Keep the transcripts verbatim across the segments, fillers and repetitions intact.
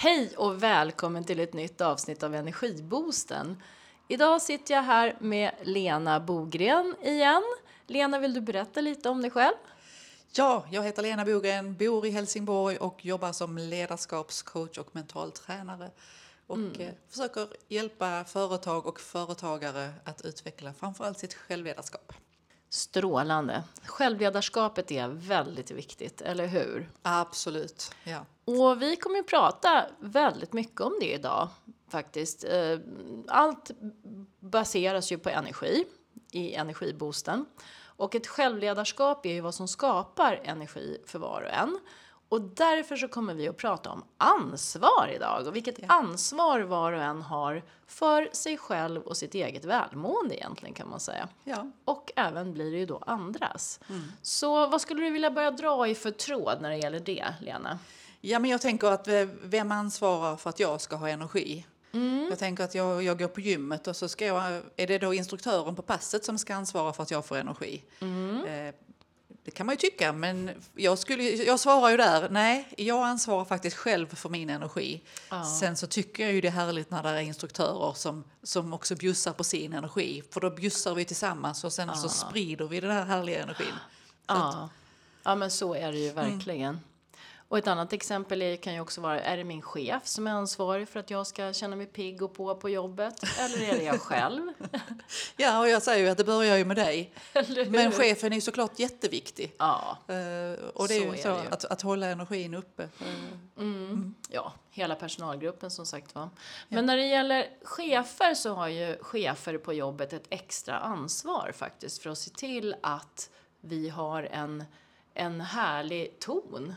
Hej och välkommen till ett nytt avsnitt av Energiboosten. Idag sitter jag här med Lena Bogren igen. Lena, vill du berätta lite om dig själv? Ja, jag heter Lena Bogren, bor i Helsingborg och jobbar som ledarskapscoach och mental tränare. Och mm. eh, försöker hjälpa företag och företagare att utveckla framförallt sitt självledarskap. Strålande. Självledarskapet är väldigt viktigt, eller hur? Absolut, ja. Och vi kommer att prata väldigt mycket om det idag, faktiskt. Allt baseras ju på energi i Energiboosten. Och ett självledarskap är ju vad som skapar energi för var och en. Och därför så kommer vi att prata om ansvar idag. Och vilket ja. ansvar var och en har för sig själv och sitt eget välmående egentligen, kan man säga. Ja. Och även blir det ju då andras. Mm. Så vad skulle du vilja börja dra i för tråd när det gäller det, Lena? Ja, men jag tänker att vem ansvarar för att jag ska ha energi? Mm. Jag tänker att jag, jag går på gymmet och så ska jag, är det då instruktören på passet som ska ansvara för att jag får energi? Mm. Eh, det kan man ju tycka, men jag, skulle, jag svarar ju där, nej, jag ansvarar faktiskt själv för min energi. Ja. Sen så tycker jag ju det är härligt när det är instruktörer som, som också bjussar på sin energi. För då bjussar vi tillsammans och sen ja. så sprider vi den här härliga energin. Ja. Att, ja, men så är det ju verkligen. Mm. Och ett annat exempel är, kan ju också vara, är det min chef som är ansvarig för att jag ska känna mig pigg och på på jobbet? Eller är det jag själv? Ja, och jag säger ju att det börjar ju med dig. Men chefen är ju såklart jätteviktig. Ja, uh, och det är ju så, är det ju. Att, att hålla energin uppe. Mm. Mm. Ja, hela personalgruppen som sagt var. Men ja. när det gäller chefer så har ju chefer på jobbet ett extra ansvar faktiskt för att se till att vi har en, en härlig ton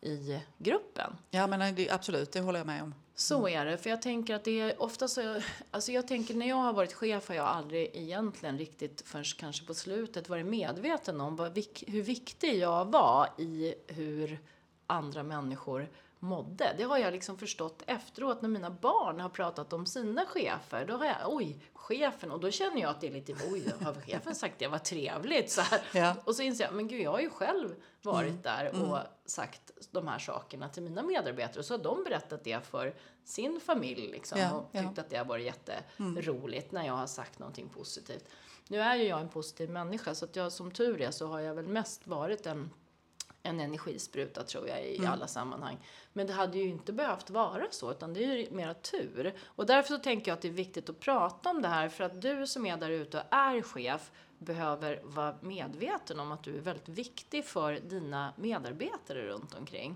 i gruppen. Ja, men det, absolut, det håller jag med om. Så är det, för jag tänker att det är ofta så, alltså jag tänker när jag har varit chef har jag aldrig egentligen riktigt förrän kanske på slutet varit medveten om vad, hur viktig jag var i hur andra människor mådde. Det har jag liksom förstått efteråt när mina barn har pratat om sina chefer. Då har jag, oj, chefen. Och då känner jag att det är lite, oj, har chefen sagt det var trevligt. Så här. Ja. Och så inser jag, men gud, jag har ju själv varit mm. där och mm. sagt de här sakerna till mina medarbetare. Och så har de berättat det för sin familj liksom, ja, och tyckt ja. att det har varit jätteroligt mm. när jag har sagt någonting positivt. Nu är ju jag en positiv människa, så att jag som tur är så har jag väl mest varit en en energispruta tror jag i mm. alla sammanhang. Men det hade ju inte behövt vara så, utan det är ju mera tur. Och därför så tänker jag att det är viktigt att prata om det här, för att du som är där ute och är chef behöver vara medveten om att du är väldigt viktig för dina medarbetare runt omkring.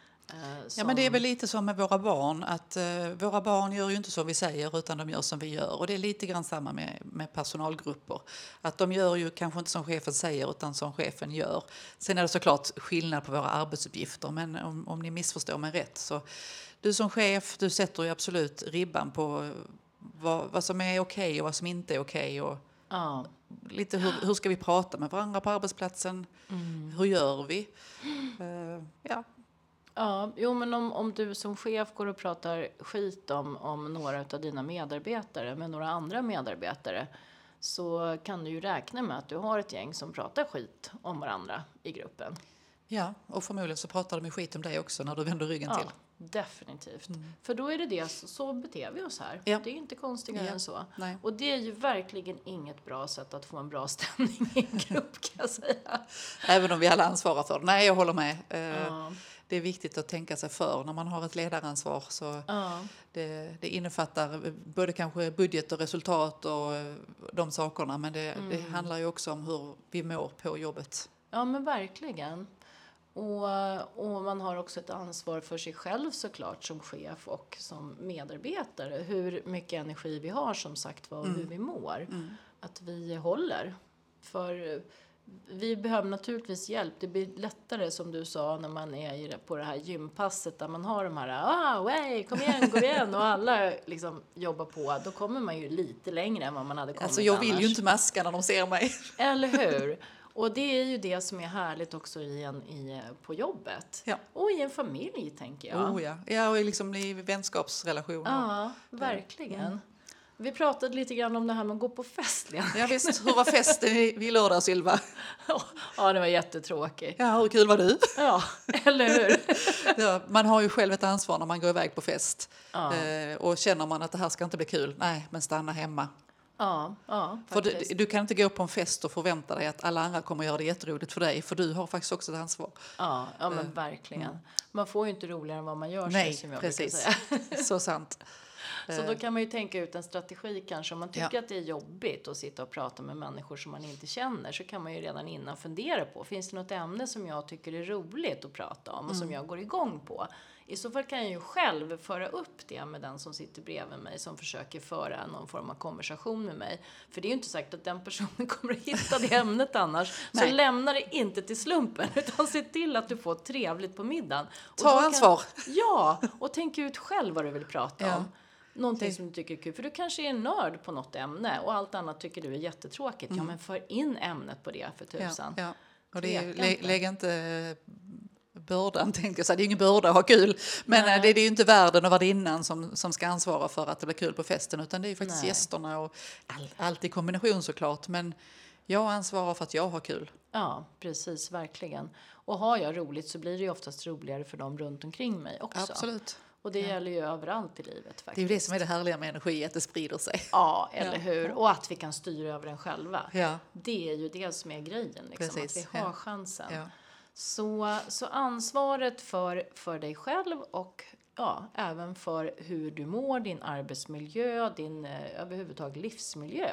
Eh, som... Ja, men det är väl lite som med våra barn, att eh, våra barn gör ju inte som vi säger utan de gör som vi gör, och det är lite grann samma med, med personalgrupper, att de gör ju kanske inte som chefen säger utan som chefen gör. Sen är det såklart skillnad på våra arbetsuppgifter, men om, om ni missförstår mig rätt, så du som chef, du sätter ju absolut ribban på vad, vad som är okej och vad som inte är okej, och ja. lite hur, hur ska vi prata med varandra på arbetsplatsen, mm. hur gör vi, uh, ja. Ja, jo, men om, om du som chef går och pratar skit om, om några av dina medarbetare med några andra medarbetare, så kan du ju räkna med att du har ett gäng som pratar skit om varandra i gruppen. Ja, och förmodligen så pratar de skit om dig också när du vänder ryggen ja, till. Definitivt. Mm. För då är det det, så beter vi oss här. Ja. Det är inte konstigare ja. än så. Nej. Och det är ju verkligen inget bra sätt att få en bra stämning i en grupp, kan jag säga. Även om vi alla ansvarar för det. Nej, jag håller med. Ja. Det är viktigt att tänka sig för när man har ett ledaransvar. Så ja. det, det innefattar både kanske budget och resultat och de sakerna. Men det, mm. det handlar ju också om hur vi mår på jobbet. Ja, men verkligen. Och, och man har också ett ansvar för sig själv såklart som chef och som medarbetare. Hur mycket energi vi har som sagt var och mm. hur vi mår. Mm. Att vi håller. För vi behöver naturligtvis hjälp. Det blir lättare som du sa när man är på det här gympasset där man har de här ah, way, kom igen, kom igen och alla liksom jobbar på. Då kommer man ju lite längre än vad man hade kommit Alltså jag annars. vill ju inte maska när de ser mig. Eller hur? Och det är ju det som är härligt också i en, i, på jobbet. Ja. Och i en familj, tänker jag. Oh, ja. ja, och liksom i vänskapsrelationer. Ja, verkligen. Mm. Vi pratade lite grann om det här med att gå på fest. Ja visst, hur var festen i, i lördags, Ylva? Ja, det var jättetråkigt. Ja, hur kul var du? Ja, eller hur? Ja, man har ju själv ett ansvar när man går iväg på fest. Ja. Eh, och känner man att det här ska inte bli kul, nej, men stanna hemma. Ja, ja, För faktiskt. du, du kan inte gå på en fest och förvänta dig att alla andra kommer att göra det jätteroligt för dig. För du har faktiskt också ett ansvar. Ja, ja men verkligen. Mm. Man får ju inte roligare än vad man gör. Nej, sig, som jag precis. brukar säga. Så sant. Så då kan man ju tänka ut en strategi kanske. Om man tycker Ja. att det är jobbigt att sitta och prata med människor som man inte känner, så kan man ju redan innan fundera på, finns det något ämne som jag tycker är roligt att prata om och som jag går igång på? I så fall kan jag ju själv föra upp det med den som sitter bredvid mig, som försöker föra någon form av konversation med mig. För det är ju inte sagt att den personen kommer att hitta det ämnet annars. Så lämna det inte till slumpen, utan se till att du får trevligt på middagen. Och Ta kan, ansvar. Ja, och tänk ut själv vad du vill prata Ja. om. Någonting Det- som du tycker är kul. För du kanske är nörd på något ämne och allt annat tycker du är jättetråkigt. Mm. Ja, men för in ämnet på det för tusan. Ja, ja. Och det är, Tveka lä, inte. lägg inte bördan, tänkte jag säga. Det är ingen börda att ha kul. Men Nej. det, det är ju inte värden och värdinnan som, som ska ansvara för att det blir kul på festen. Utan det är ju faktiskt Nej. gästerna och all, allt i kombination såklart. Men jag ansvarar för att jag har kul. Ja, precis, verkligen. Och har jag roligt så blir det ju oftast roligare för dem runt omkring mig också. Absolut. Och det gäller ju överallt i livet faktiskt. Det är ju det som är det härliga med energi, att det sprider sig. Ja, eller Ja. hur? Och att vi kan styra över den själva. Ja. Det är ju det som är grejen, liksom, Precis, att vi har ja. chansen. Ja. Så, så ansvaret för, för dig själv och ja, även för hur du mår, din arbetsmiljö, din eh, överhuvudtaget livsmiljö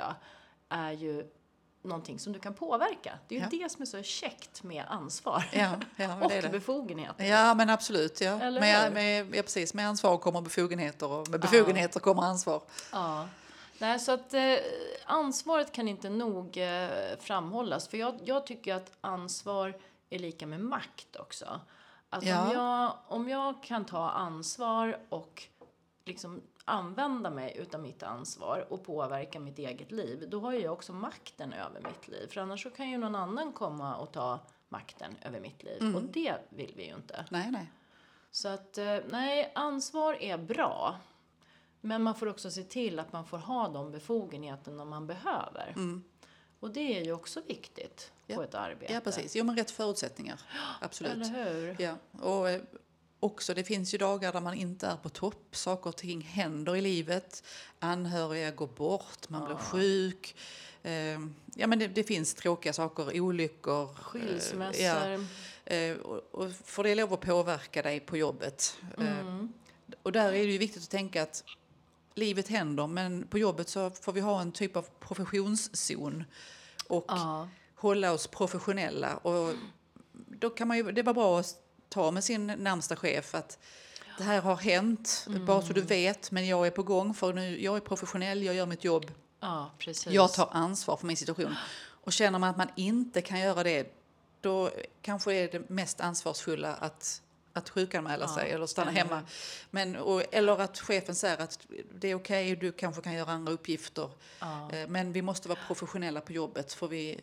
är ju någonting som du kan påverka. Det är ju Ja. det som är så käckt med ansvar. Ja, ja, men och det är det. befogenheter. Ja, men absolut. Ja. Eller Med, hur? med, ja, precis. Med ansvar kommer befogenheter och med befogenheter kommer ansvar. Ja. Nej, så att eh, ansvaret kan inte nog eh, framhållas. För jag, jag tycker att ansvar är lika med makt också. Att Ja. om, jag, om jag kan ta ansvar och liksom använda mig utav mitt ansvar och påverka mitt eget liv, då har jag också makten över mitt liv. För annars så kan ju någon annan komma och ta makten över mitt liv. Mm. Och det vill vi ju inte. Nej, nej. Så att, eh, nej, ansvar är bra. Men man får också se till att man får ha de befogenheterna man behöver. Mm. Och det är ju också viktigt Ja. på ett arbete. Ja, precis. Jo, men rätt förutsättningar. Absolut. Eller hur? Ja. Och eh, också, det finns ju dagar där man inte är på topp. Saker och ting händer i livet. Anhöriga går bort, man blir sjuk. Eh, ja, men det, det finns tråkiga saker, olyckor. eh, Skilsmässor. ja. Eh, och, och får det lov att påverka dig på jobbet. Eh, Mm. och där är det ju viktigt att tänka att livet händer, men på jobbet så får vi ha en typ av professionszon och Ja. hålla oss professionella. Och då kan man ju, det var bra att ta med sin närmsta chef att det här har hänt, bara så du vet, men jag är på gång för nu, jag är professionell, jag gör mitt jobb, Ja, precis. jag tar ansvar för min situation. Och känner man att man inte kan göra det, då kanske är det mest ansvarsfulla att att sjukanmäla Ja, sig eller stanna eller hemma. hur. Men, och, eller att chefen säger att det är okej, du kanske kan göra andra uppgifter. Ja. Eh, Men vi måste vara professionella på jobbet, för vi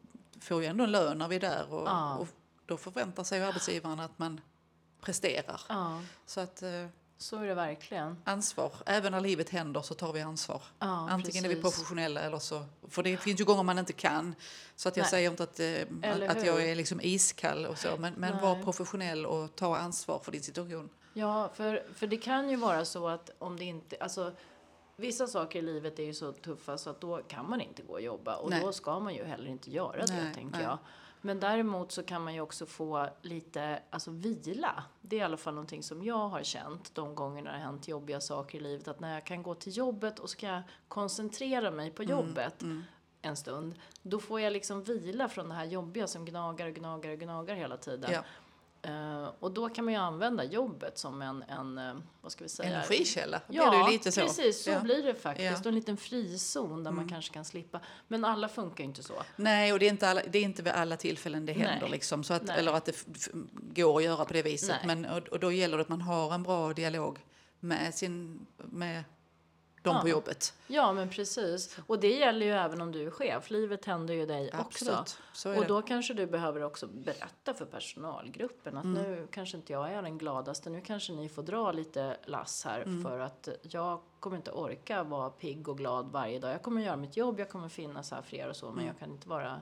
får ju ändå en lön när vi är där. Och, Ja. och då förväntar sig arbetsgivaren att man presterar. Ja, Så att eh, så är det verkligen. ansvar, även när livet händer så tar vi ansvar. Ja, Antingen är vi precis. professionella eller så, för det finns ju gånger man inte kan. Så att jag Nej. säger inte att, Eller eh, att jag hur? är liksom iskall och så, men, men Nej. var professionell och ta ansvar för din situation. Ja, för, för det kan ju vara så att om det inte... Alltså, vissa saker i livet är ju så tuffa så att då kan man inte gå och jobba. Och Nej. då ska man ju heller inte göra det, Nej, tänker nej. jag. Men däremot så kan man ju också få lite alltså, vila. Det är i alla fall någonting som jag har känt de gångerna det har hänt jobbiga saker i livet. Att när jag kan gå till jobbet och ska koncentrera mig på jobbet Mm. en stund. Då får jag liksom vila från det här jobbiga som gnagar och gnagar och gnagar hela tiden. Ja. Eh, och då kan man ju använda jobbet som en, en eh, vad ska vi säga? Energikälla, blir Ja, det ju lite så. precis. Så Ja. blir det faktiskt. Ja. Och en liten frizon där man kanske kan slippa. Men alla funkar ju inte så. Nej, och det är inte, alla, det är inte vid alla tillfällen det händer. Nej. Liksom, så att, Nej. eller att det f- f- går att göra på det viset. Nej. Men, och, och då gäller det att man har en bra dialog med, sin, med de ja. på jobbet. Ja, men precis. Och det gäller ju även om du är chef. Livet händer ju dig Absolut. också. Så är och det. då kanske du behöver också berätta för personalgruppen att mm. nu kanske inte jag är den gladaste. Nu kanske ni får dra lite lass här mm. för att jag kommer inte orka vara pigg och glad varje dag. Jag kommer göra mitt jobb, jag kommer finnas här för er och så, men mm. jag kan inte vara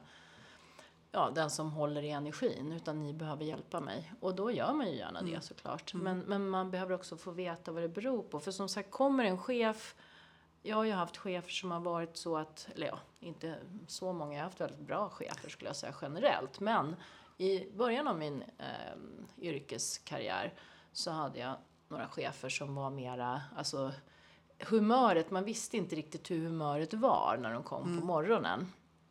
ja, den som håller i energin, utan ni behöver hjälpa mig. Och då gör man ju gärna det mm. såklart. Mm. Men, men man behöver också få veta vad det beror på. För som sagt, kommer en chef... Jag har ju haft chefer som har varit så att... Eller ja, inte så många. Jag har haft väldigt bra chefer skulle jag säga generellt. Men i början av min eh, yrkeskarriär så hade jag några chefer som var mera... Alltså humöret, man visste inte riktigt hur humöret var när de kom mm. på morgonen.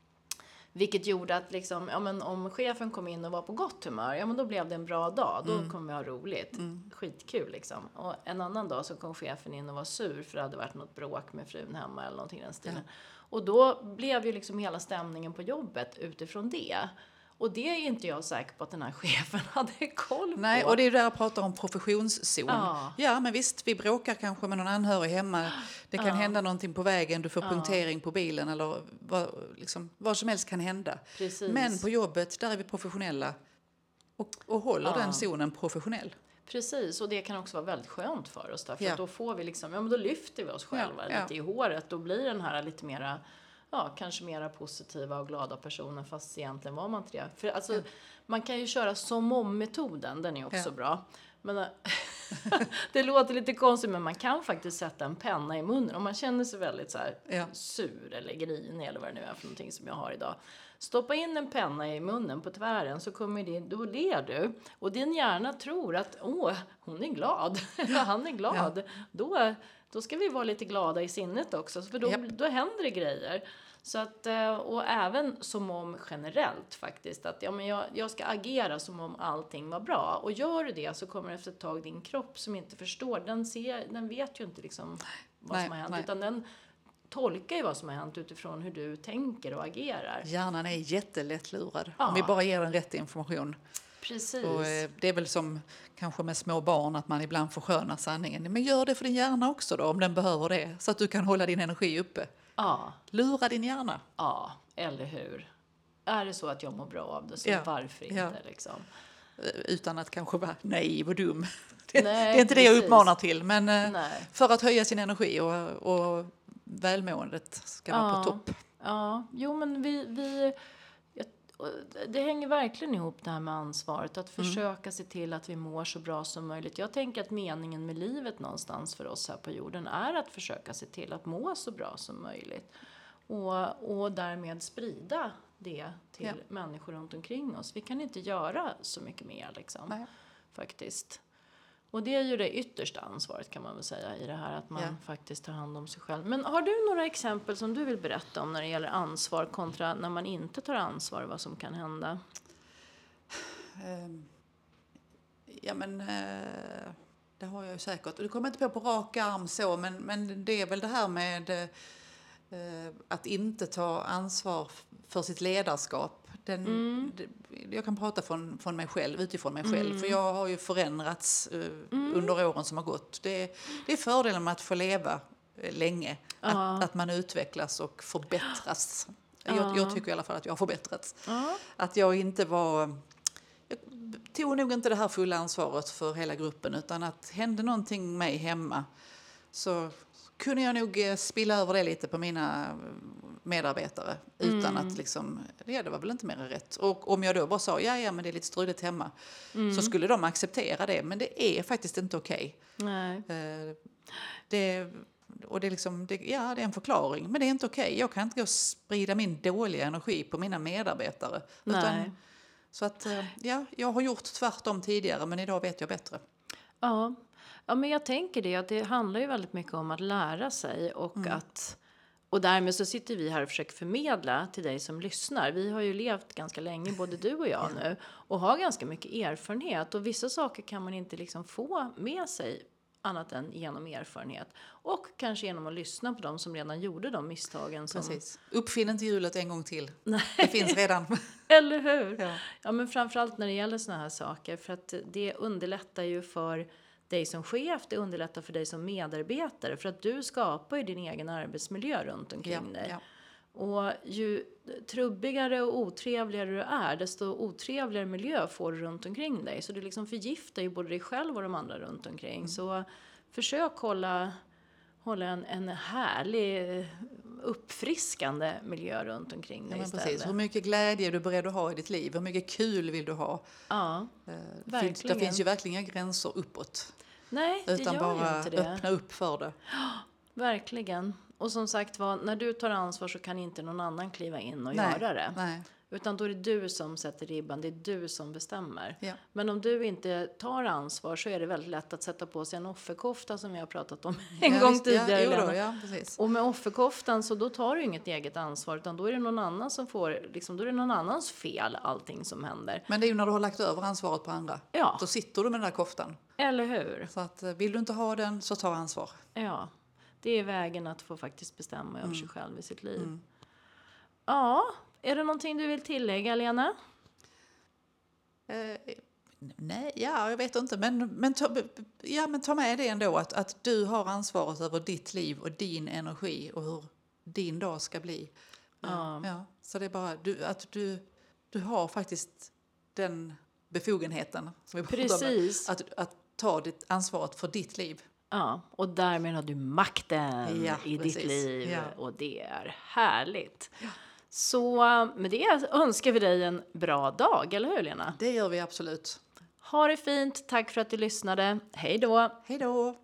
Vilket gjorde att liksom, ja, men om chefen kom in och var på gott humör, ja men då blev det en bra dag. Då mm. kommer vi ha roligt. Mm. Skitkul liksom. Och en annan dag så kom chefen in och var sur för det hade varit något bråk med frun hemma eller någonting i den stilen. Ja. Och då blev ju liksom hela stämningen på jobbet utifrån det. Och det är inte jag säker på att den här chefen hade koll på. Nej, och det är där jag pratar om professionszon. Ja. ja, men visst, vi bråkar kanske med någon anhörig hemma. Det kan ja. hända någonting på vägen, du får ja. punktering på bilen eller vad, liksom, vad som helst kan hända. Precis. Men på jobbet, där är vi professionella och, och håller ja. den zonen professionell. Precis, och det kan också vara väldigt skönt för oss. Där, för ja. att då får vi liksom, ja men då lyfter vi oss själva ja. lite ja. i håret. Då blir den här lite mera... Ja, kanske mera positiva och glada personer, fast egentligen var man inte det. För alltså, ja. man kan ju köra som om-metoden, den är också ja. bra. Men det låter lite konstigt, men man kan faktiskt sätta en penna i munnen. Om man känner sig väldigt så här ja. sur eller grinig eller vad det nu är för någonting som jag har idag. Stoppa in en penna i munnen på tvären så kommer det, då ler du. Och din hjärna tror att, åh, hon är glad. Han är glad. Ja. Då, då ska vi vara lite glada i sinnet också. För då, yep. då händer det grejer. Så att, och även som om generellt faktiskt. Att ja, men jag, jag ska agera som om allting var bra. Och gör du det så kommer efter ett tag din kropp som inte förstår. Den, ser, den vet ju inte liksom vad nej, som har hänt. Nej. Utan den tolkar ju vad som har hänt utifrån hur du tänker och agerar. Hjärnan är jättelätt lurad. Ja. Om vi bara ger den rätt information. Precis. Och det är väl som kanske med små barn att man ibland förskönar sanningen. Men gör det för din hjärna också då om den behöver det. Så att du kan hålla din energi uppe. Ja. Lura din hjärna. Ja, eller hur? Är det så att jag mår bra av det så ja. varför inte ja. liksom? Utan att kanske vara naiv och dum. Det, Nej, det är inte precis. det jag uppmanar till. Men Nej. för att höja sin energi och, och välmåendet ska ja. vara på topp. Ja, jo men vi... vi det hänger verkligen ihop det här med ansvaret. Att försöka mm. se till att vi mår så bra som möjligt. Jag tänker att meningen med livet någonstans för oss här på jorden är att försöka se till att må så bra som möjligt. Och, och därmed sprida det till ja. människor runt omkring oss. Vi kan inte göra så mycket mer liksom. Nej. Faktiskt. Och det är ju det yttersta ansvaret kan man väl säga i det här att man ja. faktiskt tar hand om sig själv. Men har du några exempel som du vill berätta om när det gäller ansvar kontra när man inte tar ansvar, vad som kan hända? Um, ja men uh, det har jag ju säkert. Du kommer inte på på rak arm så men, men det är väl det här med uh, att inte ta ansvar för sitt ledarskap. Den, mm. Jag kan prata från, från mig själv, utifrån mig själv. Mm. För jag har ju förändrats uh, mm. under åren som har gått. Det, det är fördelen med att få leva uh, länge. Uh. Att, att man utvecklas och förbättras. Uh. Jag, jag tycker i alla fall att jag har förbättrats. Uh. Att jag inte var... Jag tog nog inte det här fulla ansvaret för hela gruppen. Utan att hände någonting mig hemma så kunde jag nog spilla över det lite på mina medarbetare utan mm. att liksom, ja, det var väl inte mer än rätt. Och om jag då bara sa, ja, ja men det är lite struligt hemma mm. så skulle de acceptera det. Men det är faktiskt inte okej. Nej. Uh, det, och det är liksom, det, ja det är en förklaring, men det är inte okej. Jag kan inte gå och sprida min dåliga energi på mina medarbetare. Nej. Utan, så att, uh, ja, jag har gjort tvärtom tidigare, men idag vet jag bättre. Ja. Ja, men jag tänker det att det handlar ju väldigt mycket om att lära sig och mm. att och därmed så sitter vi här och försöker förmedla till dig som lyssnar. Vi har ju levt ganska länge, både du och jag nu, och har ganska mycket erfarenhet. Och vissa saker kan man inte liksom få med sig annat än genom erfarenhet. Och kanske genom att lyssna på dem som redan gjorde de misstagen. Som... Precis. Uppfinn inte hjulet en gång till. Nej. Det finns redan. Eller hur? Ja. Ja, men framförallt när det gäller såna här saker. För att det underlättar ju för dig som chef, det underlättar för dig som medarbetare. För att du skapar ju din egen arbetsmiljö runt omkring Ja, dig. ja. Och ju trubbigare och otrevligare du är, desto otrevligare miljö får du runt omkring dig. Så du liksom förgiftar ju både dig själv och de andra runt omkring. Mm. Så försök hålla, hålla en, en härlig, uppfriskande miljö runt omkring dig, ja, men istället. Precis. Hur mycket glädje är du beredd att ha i ditt liv? Hur mycket kul vill du ha? Ja, eh, verkligen. Det finns ju verkligen inga gränser uppåt. Nej, det utan gör bara ju inte det. Öppna upp för det. Verkligen. Och som sagt var, när du tar ansvar så kan inte någon annan kliva in och nej, göra det. Nej. Utan då är det du som sätter ribban, det är du som bestämmer. Ja. Men om du inte tar ansvar så är det väldigt lätt att sätta på sig en offerkofta som jag har pratat om en ja, gång visst, tidigare. Ja, jo då, ja, precis. Och med offerkoftan så då tar du inget eget ansvar, utan då är det någon annan som får, liksom, då är det någon annans fel allting som händer. Men det är ju när du har lagt över ansvaret på andra. Ja. Då sitter du med den där koftan. Eller hur? Så att, vill du inte ha den så ta ansvar. Ja, det är vägen att få faktiskt bestämma över Mm. sig själv i sitt liv. Mm. Ja, är det någonting du vill tillägga, Lena? Eh, nej, ja, jag vet inte. Men, men, ta, ja, men ta med det ändå. Att, att du har ansvaret över ditt liv och din energi. Och hur din dag ska bli. Ja. Ja, så det är bara du, att du, du har faktiskt den befogenheten. Som vi Precis. Att, att ta ditt ansvaret för ditt liv. Ja, och därmed har du makten Ja, i precis. ditt liv. Ja. Och det är härligt. Ja. Så med det önskar vi dig en bra dag, eller hur, Lena? Det gör vi absolut. Ha det fint, tack för att du lyssnade. Hej då! Hej då!